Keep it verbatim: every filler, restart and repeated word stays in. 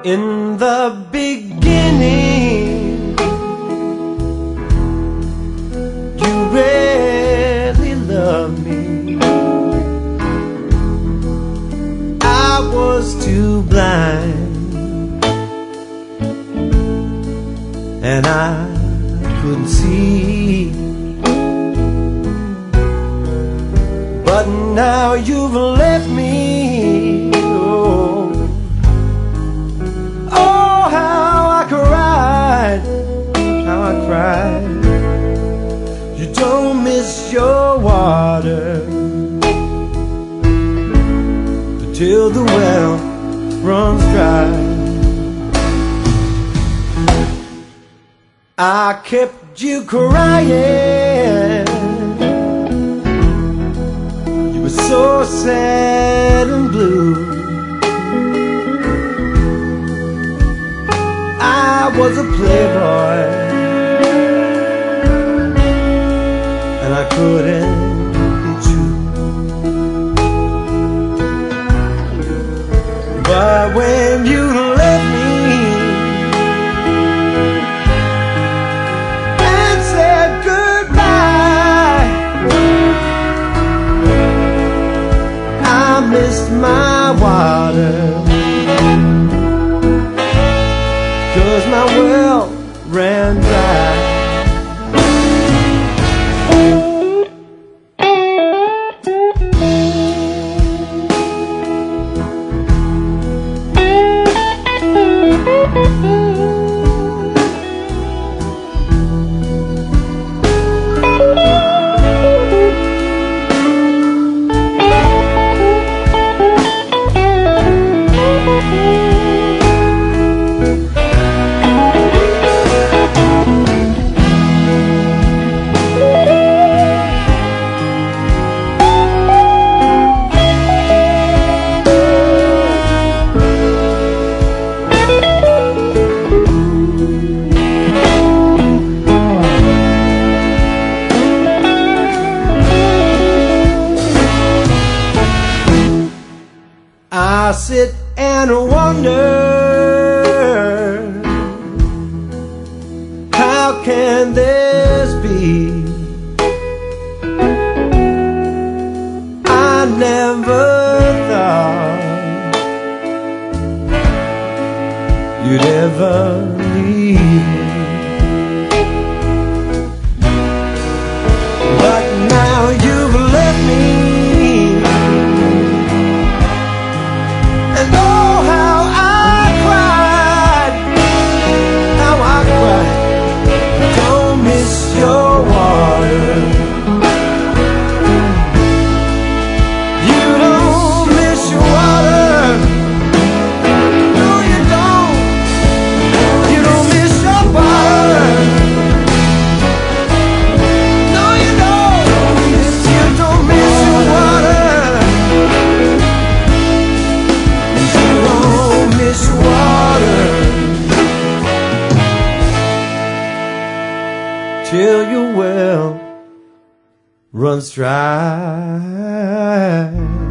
In the beginning, you really loved me. I was too blind, and I couldn't see. But now you've left me. Oh, oh, how I cried, how I cried. You don't miss your water till the well runs dry. I kept you crying. You were so sad and blue. I was a playboy, and I couldn't be true. But when you left me and said goodbye, I missed my water, 'cause my well ran dry. I sit and wonder, how can this be? I never thought you'd ever leave me. But now you've left me. Till your well runs dry.